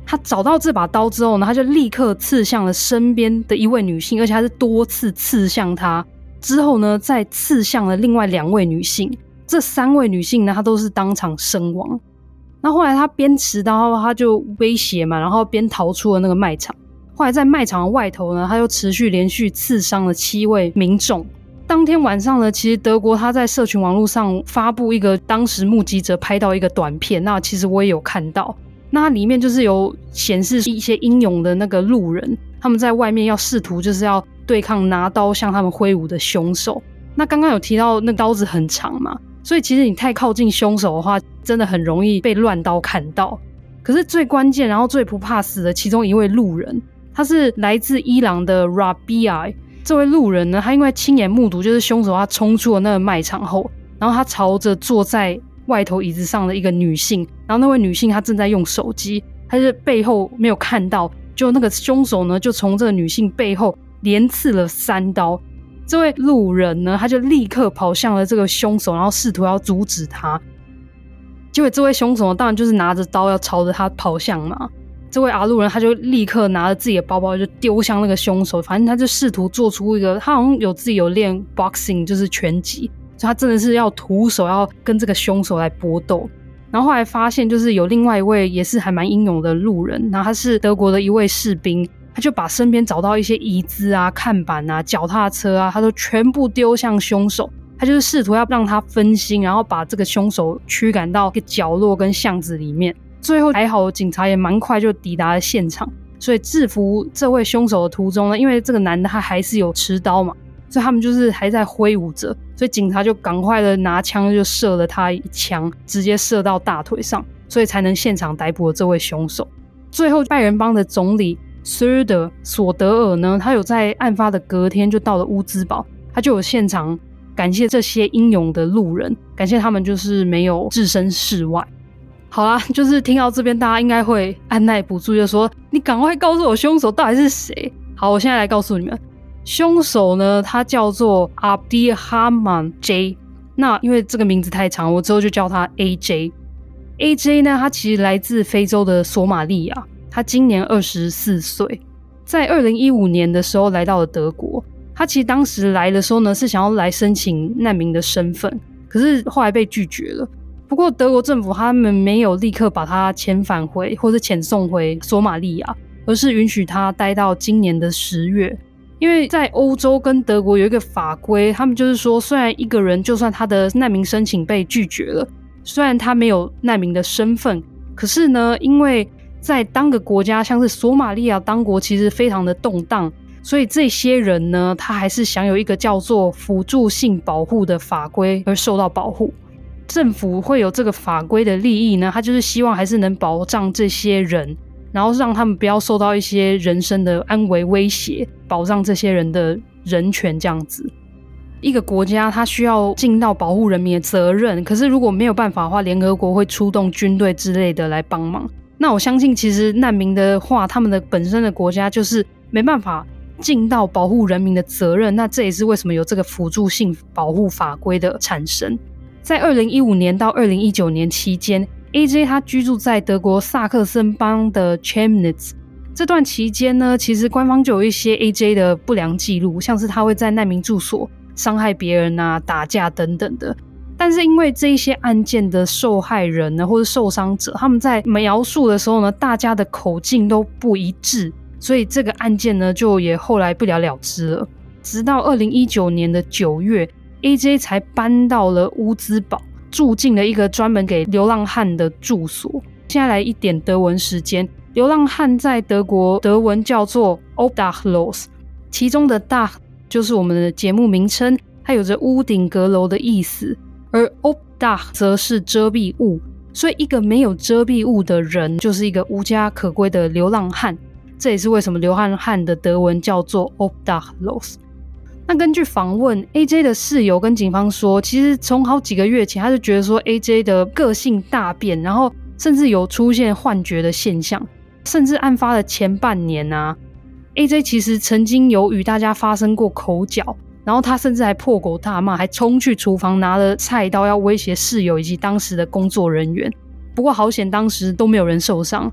他找到这把刀之后呢，他就立刻刺向了身边的一位女性，而且他是多次刺向她，之后呢再刺向了另外两位女性，这三位女性呢她都是当场身亡。那后来他边持刀他就威胁嘛，然后边逃出了那个卖场。后来在卖场的外头呢，他又持续连续刺伤了七位民众。当天晚上呢，其实德国他在社群网络上发布一个当时目击者拍到一个短片，那其实我也有看到，那它里面就是有显示一些英勇的那个路人，他们在外面要试图就是要对抗拿刀向他们挥舞的凶手。那刚刚有提到那刀子很长嘛，所以其实你太靠近凶手的话，真的很容易被乱刀砍到。可是最关键然后最不怕死的其中一位路人，他是来自伊朗的 Rabia。 这位路人呢，他因为亲眼目睹就是凶手他冲出了那个卖场后，然后他朝着坐在外头椅子上的一个女性，然后那位女性她正在用手机，她是背后没有看到，就那个凶手呢就从这个女性背后连刺了三刀。这位路人呢，他就立刻跑向了这个凶手，然后试图要阻止他。结果这位凶手呢，当然就是拿着刀要朝着他跑向嘛。这位阿路人他就立刻拿着自己的包包就丢向那个凶手，反正他就试图做出一个，他好像有自己有练 boxing 就是拳击，所以他真的是要徒手要跟这个凶手来搏斗。然后后来发现就是有另外一位也是还蛮英勇的路人，然后他是德国的一位士兵，他就把身边找到一些椅子啊、看板啊、脚踏车啊，他都全部丢向凶手。他就是试图要让他分心，然后把这个凶手驱赶到一个角落跟巷子里面。最后还好警察也蛮快就抵达了现场，所以制服这位凶手的途中呢，因为这个男的他还是有持刀嘛，所以他们就是还在挥舞着，所以警察就赶快的拿枪就射了他一枪，直接射到大腿上，所以才能现场逮捕了这位凶手。最后拜仁邦的总理索德索德尔呢，他有在案发的隔天就到了乌兹堡，他就有现场感谢这些英勇的路人，感谢他们就是没有置身事外。好啦，就是听到这边大家应该会按耐不住就说，你赶快告诉我凶手到底是谁。好，我现在来告诉你们，凶手呢他叫做 Abdirahman J， 那因为这个名字太长，我之后就叫他 A J。 A J 呢他其实来自非洲的索马利亚，他今年二十四岁，在二零一五年的时候来到了德国。他其实当时来的时候呢是想要来申请难民的身份，可是后来被拒绝了。不过德国政府他们没有立刻把他遣返回或是遣送回索马利亚，而是允许他待到今年的十月。因为在欧洲跟德国有一个法规，他们就是说虽然一个人就算他的难民申请被拒绝了，虽然他没有难民的身份，可是呢因为在当个国家像是索马利亚当国其实非常的动荡，所以这些人呢他还是享有一个叫做辅助性保护的法规而受到保护。政府会有这个法规的利益呢，他就是希望还是能保障这些人，然后让他们不要受到一些人身的安危威胁，保障这些人的人权这样子。一个国家它需要尽到保护人民的责任，可是如果没有办法的话，联合国会出动军队之类的来帮忙。那我相信其实难民的话，他们的本身的国家就是没办法尽到保护人民的责任，那这也是为什么有这个辅助性保护法规的产生。在二零一五年到二零一九年期间， A J 他居住在德国萨克森邦的 Chemnitz。 这段期间呢，其实官方就有一些 A J 的不良记录，像是他会在难民住所伤害别人啊、打架等等的。但是因为这一些案件的受害人呢，或是受伤者，他们在描述的时候呢，大家的口径都不一致，所以这个案件呢就也后来不了了之了。直到二零一九年的九月，A J 才搬到了乌兹堡，住进了一个专门给流浪汉的住所。现在来一点德文时间，流浪汉在德国德文叫做 Obdachlos， 其中的 Dach 就是我们的节目名称，它有着屋顶阁楼的意思，而 Obdach 则是遮蔽物，所以一个没有遮蔽物的人就是一个无家可归的流浪汉。这也是为什么流浪汉的德文叫做 Obdachlos。那根据访问 A J 的室友跟警方说，其实从好几个月前他就觉得说 A J 的个性大变，然后甚至有出现幻觉的现象，甚至案发的前半年啊 A J 其实曾经有与大家发生过口角，然后他甚至还破口大骂，还冲去厨房拿了菜刀要威胁室友以及当时的工作人员。不过好险当时都没有人受伤。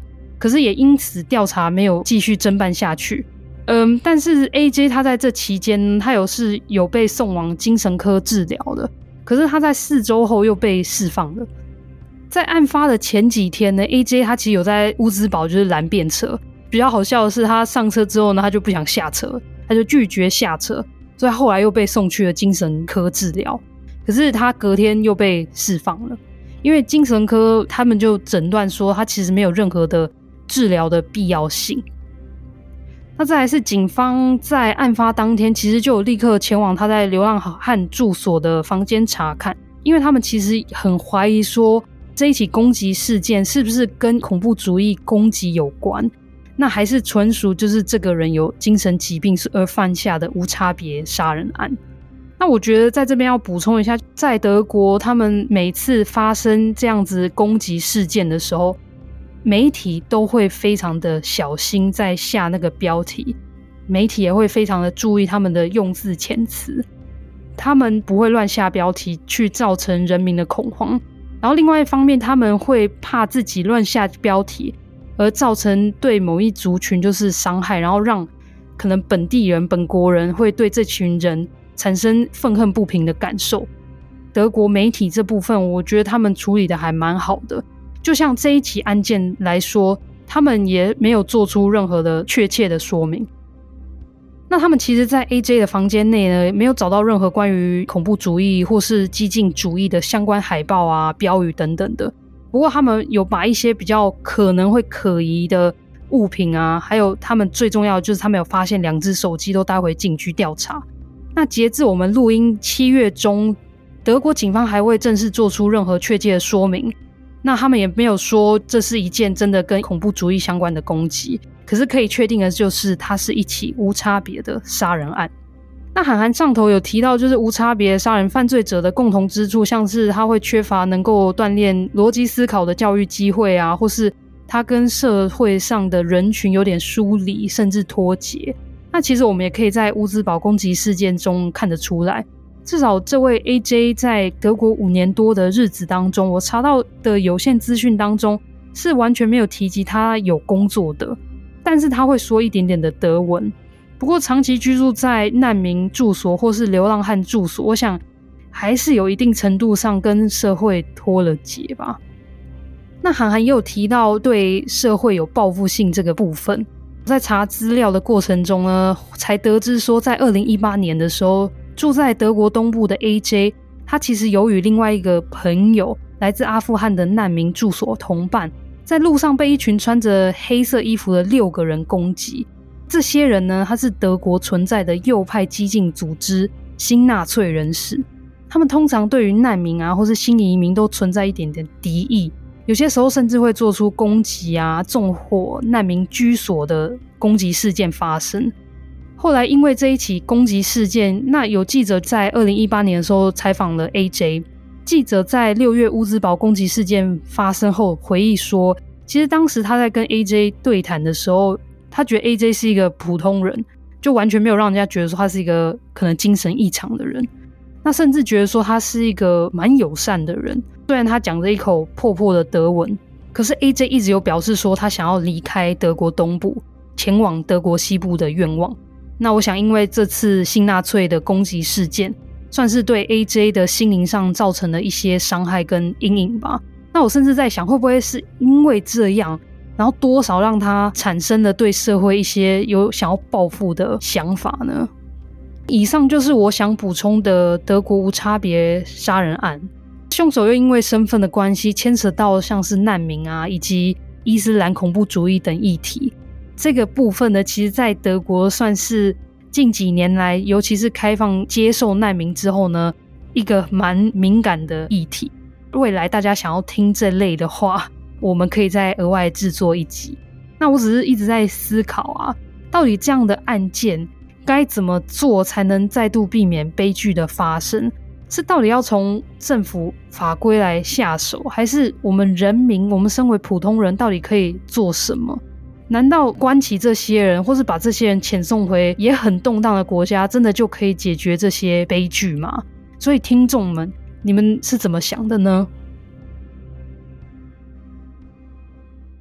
可是也因此调查没有继续侦办下去。嗯，但是 A J 他在这期间他有是有被送往精神科治疗的，可是他在四周后又被释放了。在案发的前几天呢 A J 他其实有在乌兹堡就是拦便车，比较好笑的是他上车之后呢他就不想下车，他就拒绝下车，所以后来又被送去了精神科治疗。可是他隔天又被释放了，因为精神科他们就诊断说他其实没有任何的治疗的必要性。那再来是警方在案发当天其实就有立刻前往他在流浪汉住所的房间查看，因为他们其实很怀疑说这一起攻击事件是不是跟恐怖主义攻击有关，那还是纯属就是这个人有精神疾病而犯下的无差别杀人案。那我觉得在这边要补充一下，在德国他们每次发生这样子攻击事件的时候，媒体都会非常的小心在下那个标题，媒体也会非常的注意他们的用字遣词，他们不会乱下标题去造成人民的恐慌。然后另外一方面，他们会怕自己乱下标题而造成对某一族群就是伤害，然后让可能本地人本国人会对这群人产生愤恨不平的感受。德国媒体这部分我觉得他们处理的还蛮好的，就像这一起案件来说，他们也没有做出任何的确切的说明。那他们其实在 A J 的房间内呢，没有找到任何关于恐怖主义或是激进主义的相关海报啊、标语等等的。不过他们有把一些比较可能会可疑的物品啊，还有他们最重要的就是他们有发现两只手机都带回警局调查。那截至我们录音七月中，德国警方还未正式做出任何确切的说明，那他们也没有说这是一件真的跟恐怖主义相关的攻击，可是可以确定的就是它是一起无差别的杀人案。那韩寒上头有提到，就是无差别杀人犯罪者的共同之处，像是他会缺乏能够锻炼逻辑思考的教育机会啊，或是他跟社会上的人群有点疏离甚至脱节。那其实我们也可以在乌兹堡攻击事件中看得出来，至少这位 A J 在德国五年多的日子当中，我查到的有限资讯当中是完全没有提及他有工作的，但是他会说一点点的德文。不过长期居住在难民住所或是流浪汉住所，我想还是有一定程度上跟社会脱了节吧。那韩寒也有提到对社会有报复性这个部分，在查资料的过程中呢，才得知说在二零一八年的时候，住在德国东部的 A J 他其实有与另外一个朋友来自阿富汗的难民住所同伴，在路上被一群穿着黑色衣服的六个人攻击。这些人呢，他是德国存在的右派激进组织新纳粹人士，他们通常对于难民啊或是新移民都存在一点点敌意，有些时候甚至会做出攻击啊、纵火难民居所的攻击事件发生。后来因为这一起攻击事件，那有记者在二零一八年的时候采访了 A J， 记者在六月乌兹堡攻击事件发生后回忆说，其实当时他在跟 A J 对谈的时候，他觉得 A J 是一个普通人，就完全没有让人家觉得说他是一个可能精神异常的人，那甚至觉得说他是一个蛮友善的人。虽然他讲着一口破破的德文，可是 A J 一直有表示说他想要离开德国东部，前往德国西部的愿望。那我想因为这次新纳粹的攻击事件，算是对 A J 的心灵上造成了一些伤害跟阴影吧。那我甚至在想，会不会是因为这样，然后多少让他产生了对社会一些有想要报复的想法呢？以上就是我想补充的德国无差别杀人案。凶手又因为身份的关系牵扯到像是难民啊以及伊斯兰恐怖主义等议题，这个部分呢，其实在德国算是近几年来，尤其是开放接受难民之后呢，一个蛮敏感的议题。未来大家想要听这类的话，我们可以再额外制作一集。那我只是一直在思考啊，到底这样的案件该怎么做才能再度避免悲剧的发生？是到底要从政府法规来下手，还是我们人民，我们身为普通人到底可以做什么？难道关起这些人，或是把这些人遣送回也很动荡的国家，真的就可以解决这些悲剧吗？所以听众们，你们是怎么想的呢？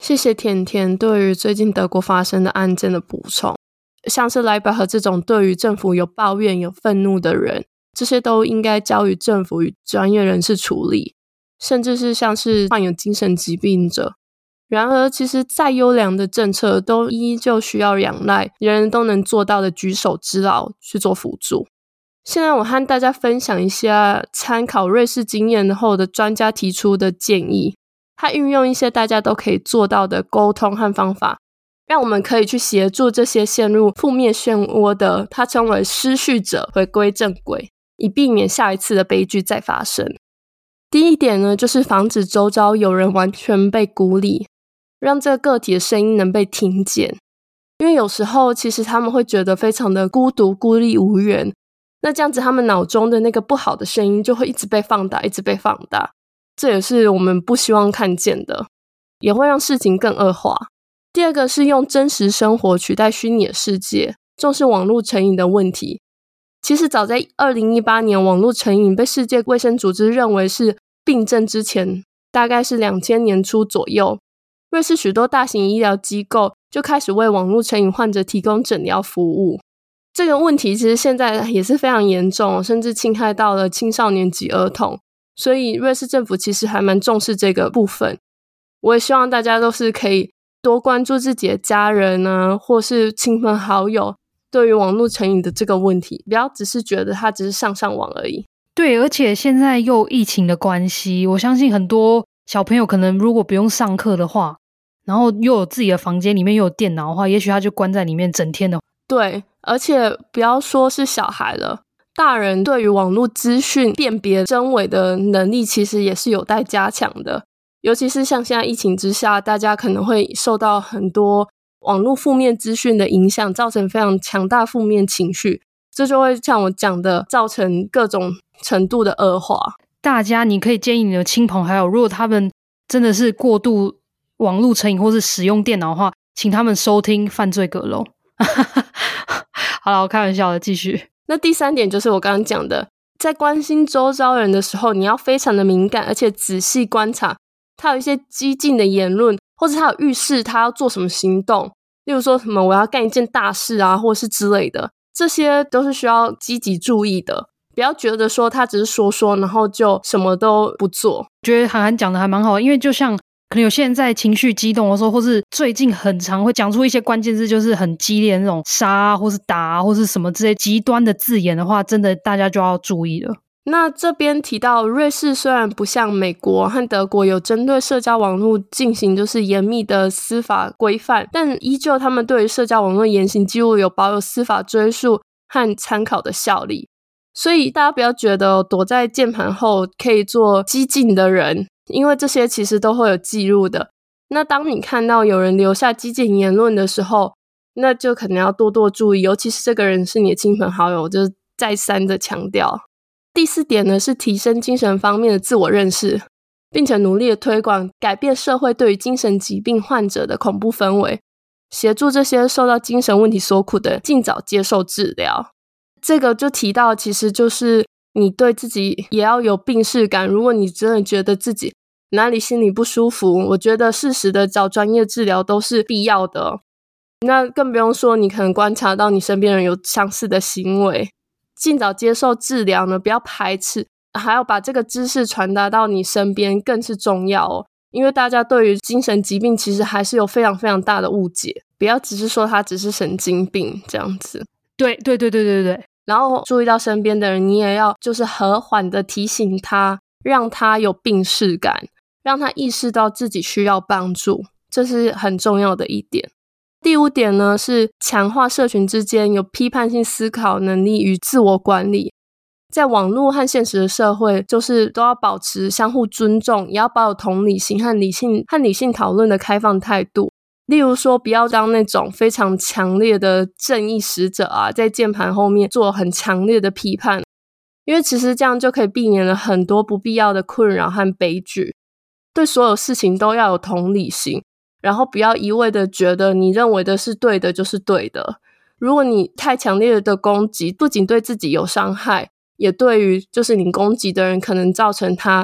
谢谢甜甜对于最近德国发生的案件的补充。像是莱百合这种对于政府有抱怨有愤怒的人，这些都应该交予政府与专业人士处理，甚至是像是患有精神疾病者。然而其实再优良的政策都依旧需要仰赖人人都能做到的举手之劳去做辅助。现在我和大家分享一下参考瑞士经验后的专家提出的建议，他运用一些大家都可以做到的沟通和方法，让我们可以去协助这些陷入负面漩涡的他称为失序者回归正轨，以避免下一次的悲剧再发生。第一点呢，就是防止周遭有人完全被孤立，让这个个体的声音能被听见。因为有时候其实他们会觉得非常的孤独孤立无援，那这样子他们脑中的那个不好的声音就会一直被放大一直被放大，这也是我们不希望看见的，也会让事情更恶化。第二个是用真实生活取代虚拟的世界，重视网络成瘾的问题。其实早在二零一八年网络成瘾被世界卫生组织认为是病症之前，大概是两千年初左右，瑞士许多大型医疗机构就开始为网络成瘾患者提供诊疗服务。这个问题其实现在也是非常严重，甚至侵害到了青少年及儿童，所以瑞士政府其实还蛮重视这个部分。我也希望大家都是可以多关注自己的家人啊，或是亲朋好友对于网络成瘾的这个问题，不要只是觉得他只是上上网而已。 对，而且现在又疫情的关系，我相信很多小朋友可能如果不用上课的话，然后又有自己的房间里面又有电脑的话，也许他就关在里面整天的。 对，而且不要说是小孩了，大人对于网络资讯辨别真伪的能力其实也是有待加强的。尤其是像现在疫情之下，大家可能会受到很多网络负面资讯的影响，造成非常强大负面情绪，这就会像我讲的造成各种程度的恶化。 大家你可以建议你的亲朋好友，如果他们真的是过度网络成瘾或是使用电脑的话，请他们收听犯罪阁楼。好了，我开玩笑的，继续。 那第三点就是我刚刚讲的，在关心周遭人的时候，你要非常的敏感，而且仔细观察他有一些激进的言论，或是他有预示他要做什么行动，例如说什么我要干一件大事啊，或是之类的，这些都是需要积极注意的。不要觉得说他只是说说然后就什么都不做。 觉得韩寒讲的还蛮好的，因为就像可能有些人在情绪激动的时候，或是最近很常会讲出一些关键字，就是很激烈的那种杀啊或是打啊或是什么这些极端的字眼的话，真的大家就要注意了。 那这边提到瑞士虽然不像美国和德国有针对社交网络进行就是严密的司法规范，但依旧他们对于社交网络言行记录有保有司法追诉和参考的效力。所以大家不要觉得躲在键盘后可以做激进的人，因为这些其实都会有记录的。那当你看到有人留下激进言论的时候，那就可能要多多注意，尤其是这个人是你的亲朋好友，就是再三的强调。第四点呢，是提升精神方面的自我认识，并且努力的推广改变社会对于精神疾病患者的恐怖氛围，协助这些受到精神问题所苦的人尽早接受治疗。这个就提到其实就是你对自己也要有病识感，如果你真的觉得自己哪里心里不舒服，我觉得适时的找专业治疗都是必要的。那更不用说你可能观察到你身边人有相似的行为，尽早接受治疗呢，不要排斥，还要把这个知识传达到你身边更是重要哦。因为大家对于精神疾病其实还是有非常非常大的误解，不要只是说他只是神经病这样子。 对对对对对对。 然后注意到身边的人，你也要就是和缓的提醒他，让他有病识感，让他意识到自己需要帮助，这是很重要的一点。第五点呢，是强化社群之间有批判性思考能力与自我管理。在网络和现实的社会，就是都要保持相互尊重，也要保有同理心和理性和理性讨论的开放态度。例如说，不要当那种非常强烈的正义使者啊，在键盘后面做很强烈的批判，因为其实这样就可以避免了很多不必要的困扰和悲剧。对所有事情都要有同理心，然后不要一味的觉得你认为的是对的就是对的。如果你太强烈的攻击，不仅对自己有伤害，也对于就是你攻击的人可能造成他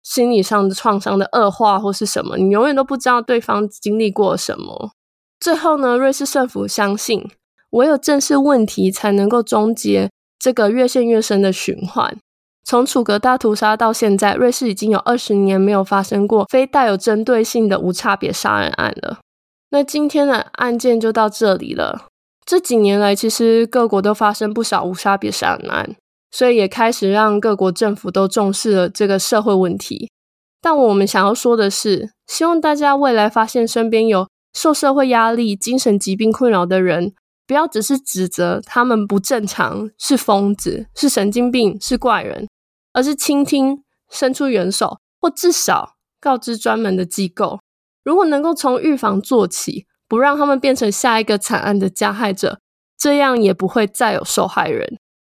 心理上的创伤的恶化或是什么，你永远都不知道对方经历过什么。最后呢，瑞士政府相信唯有正视问题才能够终结这个越陷越深的循环。从楚格大屠杀到现在，瑞士已经有二十年没有发生过非带有针对性的无差别杀人案了。那今天的案件就到这里了。这几年来，其实各国都发生不少无差别杀人案，所以也开始让各国政府都重视了这个社会问题。但我们想要说的是，希望大家未来发现身边有受社会压力、精神疾病困扰的人，不要只是指责他们不正常，是疯子，是神经病，是怪人，而是倾听，伸出援手，或至少告知专门的机构。如果能够从预防做起，不让他们变成下一个惨案的加害者，这样也不会再有受害人。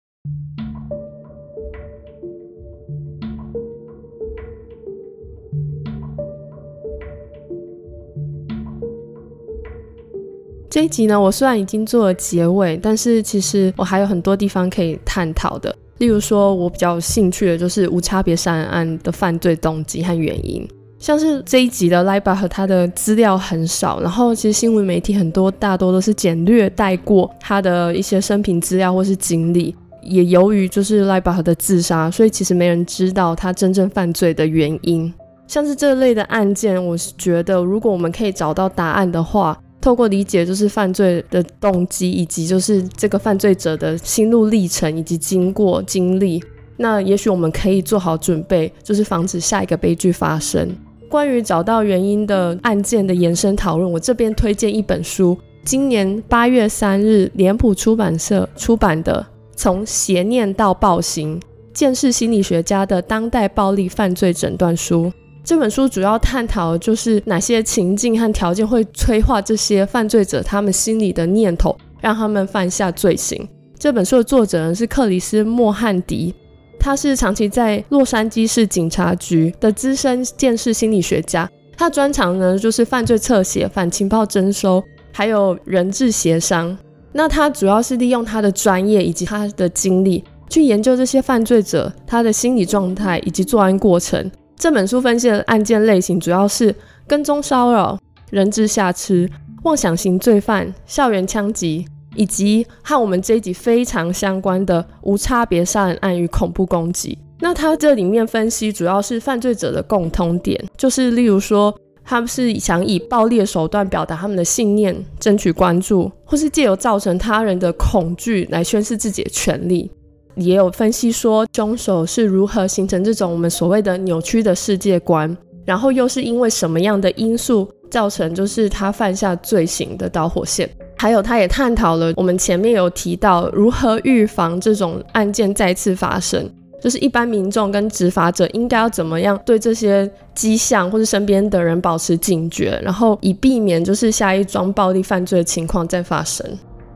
这一集呢，我虽然已经做了结尾，但是其实我还有很多地方可以探讨的。例如说，我比较有兴趣的就是无差别杀人案的犯罪动机和原因。像是这一集的 Laibach 他的资料很少，然后其实新闻媒体很多大多都是简略带过他的一些生平资料或是经历，也由于就是 Laibach 的自杀，所以其实没人知道他真正犯罪的原因。像是这类的案件，我是觉得如果我们可以找到答案的话，透过理解就是犯罪的动机，以及就是这个犯罪者的心路历程以及经过经历，那也许我们可以做好准备，就是防止下一个悲剧发生。关于找到原因的案件的延伸讨论，我这边推荐一本书，今年八月三日脸谱出版社出版的《从邪念到暴行：鉴识心理学家的当代暴力犯罪诊断书》。这本书主要探讨的就是哪些情境和条件会催化这些犯罪者他们心里的念头，让他们犯下罪行。这本书的作者是克里斯·莫汉迪，他是长期在洛杉矶市警察局的资深鉴识心理学家。他专长呢就是犯罪侧写、反情报征收，还有人质协商。那他主要是利用他的专业以及他的经历，去研究这些犯罪者他的心理状态以及作案过程。这本书分析的案件类型主要是跟踪骚扰、人质挟持、妄想型罪犯、校园枪击，以及和我们这一集非常相关的无差别杀人案与恐怖攻击。那他这里面分析主要是犯罪者的共通点，就是例如说他们是想以暴力的手段表达他们的信念，争取关注，或是借由造成他人的恐惧来宣示自己的权利。也有分析说凶手是如何形成这种我们所谓的扭曲的世界观，然后又是因为什么样的因素造成就是他犯下罪行的导火线。还有他也探讨了我们前面有提到如何预防这种案件再次发生，就是一般民众跟执法者应该要怎么样对这些迹象或是身边的人保持警觉，然后以避免就是下一桩暴力犯罪的情况再发生。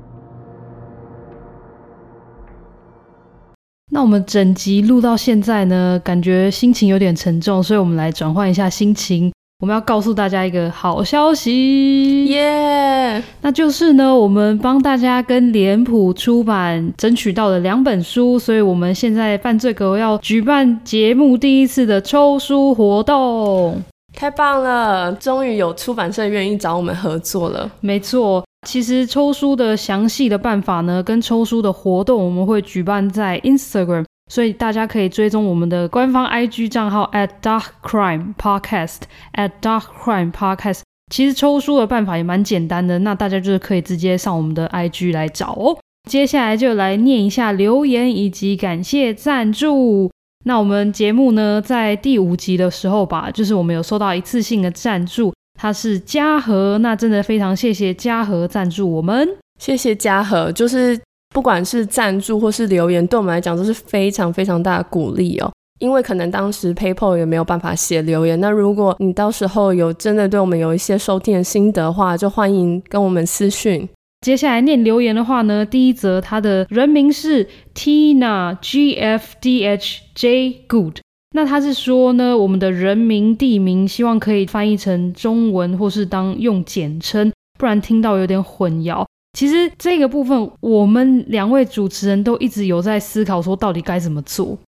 那我们整集录到现在呢，感觉心情有点沉重，所以我们来转换一下心情。我们要告诉大家一个好消息， 耶、yeah! 那就是呢，我们帮大家跟脸谱出版争取到了两本书，所以我们现在犯罪阁要举办节目第一次的抽书活动。 太棒了，终于有出版社愿意找我们合作了。 没错，其实抽书的详细的办法呢，跟抽书的活动我们会举办在 Instagram， 所以大家可以追踪我们的官方 I G 账号 at dark crime podcast at dark crime podcast。 其实抽书的办法也蛮简单的，那大家就是可以直接上我们的 I G 来找哦。接下来就来念一下留言以及感谢赞助。那我们节目呢，在第五集的时候吧，就是我们有收到一次性的赞助，他是嘉禾，那真的非常谢谢嘉禾赞助我们。 谢谢嘉禾，就是不管是赞助或是留言，对我们来讲都是非常非常大的鼓励哦。因为可能当时 PayPal 也没有办法写留言，那如果你到时候有真的对我们有一些收听的心得的话，就欢迎跟我们私讯。 接下来念留言的话呢，第一则他的人名是 Tina G F D H J Good， 那他是说呢，我们的人名地名希望可以翻译成中文或是当用简称，不然听到有点混淆。其实这个部分我们两位主持人都一直有在思考说到底该怎么做。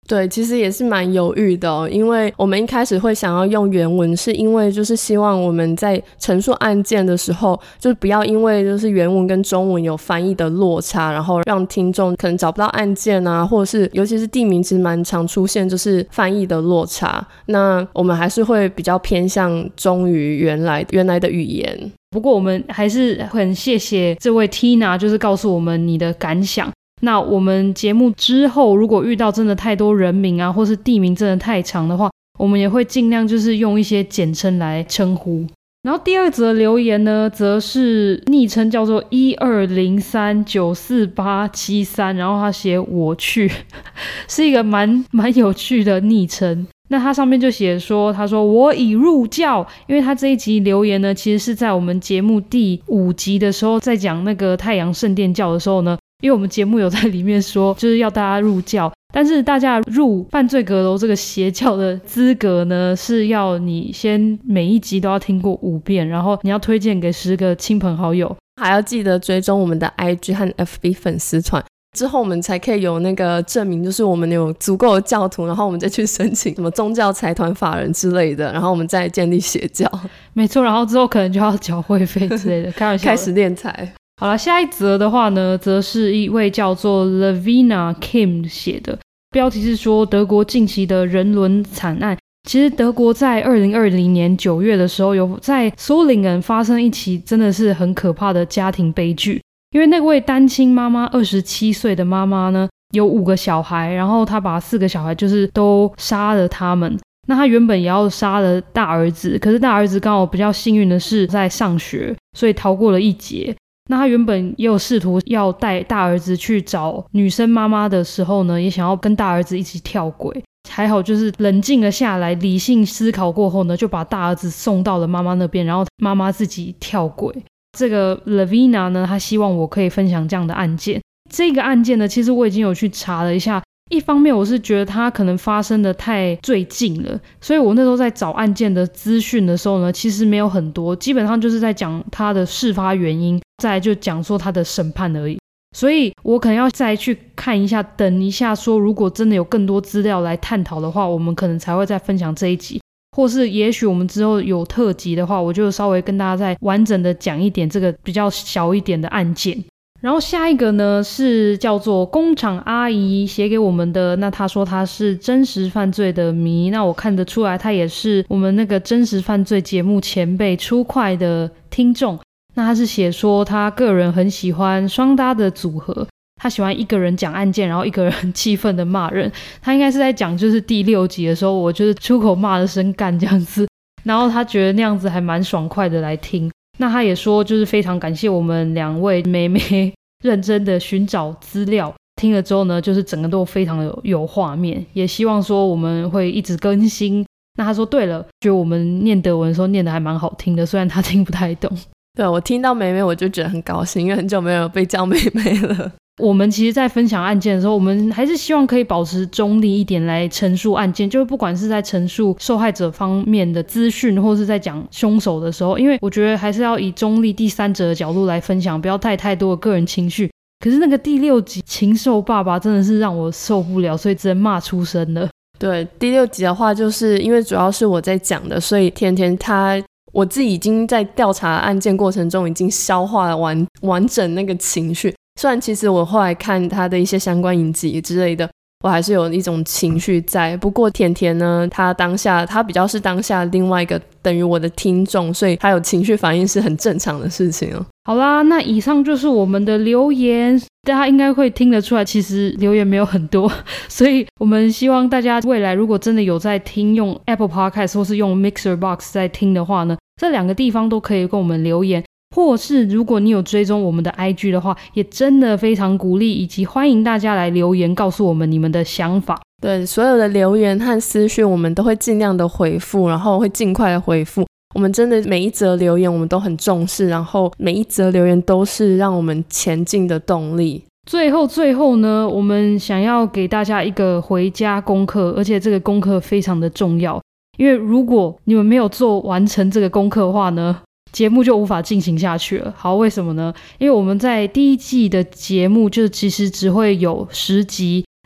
对，其实也是蛮犹豫的哦，因为我们一开始会想要用原文，是因为就是希望我们在陈述案件的时候，就不要因为就是原文跟中文有翻译的落差，然后让听众可能找不到案件啊，或者是尤其是地名其实蛮常出现就是翻译的落差，那我们还是会比较偏向忠于原来原来的语言。 不过我们还是很谢谢这位 Tina 就是告诉我们你的感想。那我们节目之后如果遇到真的太多人名啊或是地名真的太长的话，我们也会尽量就是用一些简称来称呼。然后第二则留言呢则是昵称叫做一二零三九四八七三，然后他写我去是一个蛮蛮有趣的昵称。那他上面就写说，他说我已入教，因为他这一集留言呢其实是在我们节目第五集的时候在讲那个太阳圣殿教的时候呢，因为我们节目有在里面说就是要大家入教，但是大家入犯罪阁楼这个邪教的资格呢是要你先每一集都要听过五遍，然后你要推荐给十个亲朋好友， 还要记得追踪我们的 I G 和 F B 粉丝团，之后我们才可以有那个证明，就是我们有足够的教徒，然后我们再去申请什么宗教财团法人之类的，然后我们再建立邪教。 没错，然后之后可能就要缴会费之类的开玩笑的， 开始敛财。 好了，下一则的话呢则是一位叫做 Lavina Kim 写的，标题是说德国近期的人伦惨案。其实德国在二零二零年九月的时候有在苏林根发生一起真的是很可怕的家庭悲剧，因为那位单亲妈妈二十七岁的妈妈呢有五个小孩，然后她把四个小孩就是都杀了他们。那她原本也要杀了大儿子，可是大儿子刚好比较幸运的是在上学，所以逃过了一劫。那他原本也有试图要带大儿子去找女生妈妈的时候呢，也想要跟大儿子一起跳轨，还好就是冷静了下来，理性思考过后呢，就把大儿子送到了妈妈那边，然后妈妈自己跳轨。这个 Lavina 呢，她希望我可以分享这样的案件。这个案件呢，其实我已经有去查了一下，一方面我是觉得它可能发生的太最近了，所以我那时候在找案件的资讯的时候呢，其实没有很多，基本上就是在讲它的事发原因，再来就讲说它的审判而已。所以我可能要再去看一下，等一下说如果真的有更多资料来探讨的话，我们可能才会再分享这一集，或是也许我们之后有特辑的话，我就稍微跟大家再完整的讲一点这个比较小一点的案件。然后下一个呢是叫做工厂阿姨写给我们的，那她说她是真实犯罪的迷，那我看得出来她也是我们那个真实犯罪节目前辈出快的听众。那她是写说她个人很喜欢双搭的组合，她喜欢一个人讲案件，然后一个人很气愤的骂人。她应该是在讲就是第六集的时候，我就是出口骂了声干这样子，然后她觉得那样子还蛮爽快的来听。那他也说就是非常感谢我们两位妹妹认真的寻找资料，听了之后呢就是整个都非常有有画面，也希望说我们会一直更新。那他说对了，觉得我们念德文的时候念得还蛮好听的，虽然他听不太懂。 对，我听到妹妹我就觉得很高兴，因为很久没有被叫妹妹了。 我们其实在分享案件的时候，我们还是希望可以保持中立一点来陈述案件，就是不管是在陈述受害者方面的资讯，或是在讲凶手的时候，因为我觉得还是要以中立第三者的角度来分享，不要带太多的个人情绪。可是那个第六集禽兽爸爸真的是让我受不了，所以只能骂出声了。 对，第六集的话就是因为主要是我在讲的，所以甜甜他我自己已经在调查案件过程中已经消化了完完整那个情绪，虽然其实我后来看他的一些相关影集之类的，我还是有一种情绪在。不过甜甜呢，他当下他比较是当下另外一个等于我的听众，所以他有情绪反应是很正常的事情哦。 好啦，那以上就是我们的留言，大家应该会听得出来其实留言没有很多，所以我们希望大家未来如果真的有在听用 Apple Podcast 或是用 Mixer Box 在听的话呢，这两个地方都可以跟我们留言，或是如果你有追踪我们的 I G 的话，也真的非常鼓励以及欢迎大家来留言告诉我们你们的想法。 对，所有的留言和私讯我们都会尽量的回复，然后会尽快的回复。我们真的每一则留言我们都很重视，然后每一则留言都是让我们前进的动力。 最后最后呢，我们想要给大家一个回家功课，而且这个功课非常的重要，因为如果你们没有做完成这个功课的话呢，节目就无法进行下去了。好，为什么呢？因为我们在第一季的节目就其实只会有十集，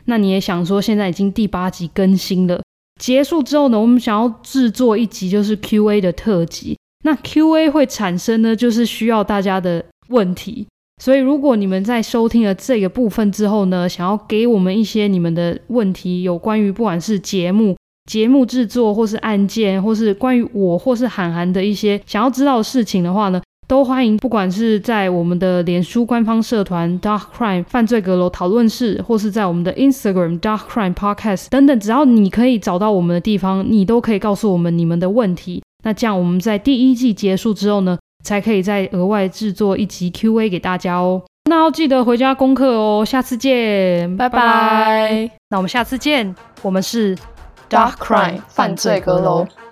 那你也想说现在已经第八集更新了，结束之后呢，我们想要制作一集就是 Q A 的特辑。那 Q A 会产生呢，就是需要大家的问题，所以如果你们在收听了这个部分之后呢，想要给我们一些你们的问题，有关于不管是节目节目制作或是案件，或是关于我或是涵涵的一些想要知道的事情的话呢，都欢迎不管是在我们的脸书官方社团 Dark Crime 犯罪阁楼讨论室，或是在我们的 Instagram Dark Crime Podcast 等等，只要你可以找到我们的地方，你都可以告诉我们你们的问题。那这样我们在第一季结束之后呢，才可以再额外制作一集 Q A 给大家哦。那要记得回家功课哦，下次见， 拜拜。 那我们下次见，我们是 Dark Crime 犯罪阁楼。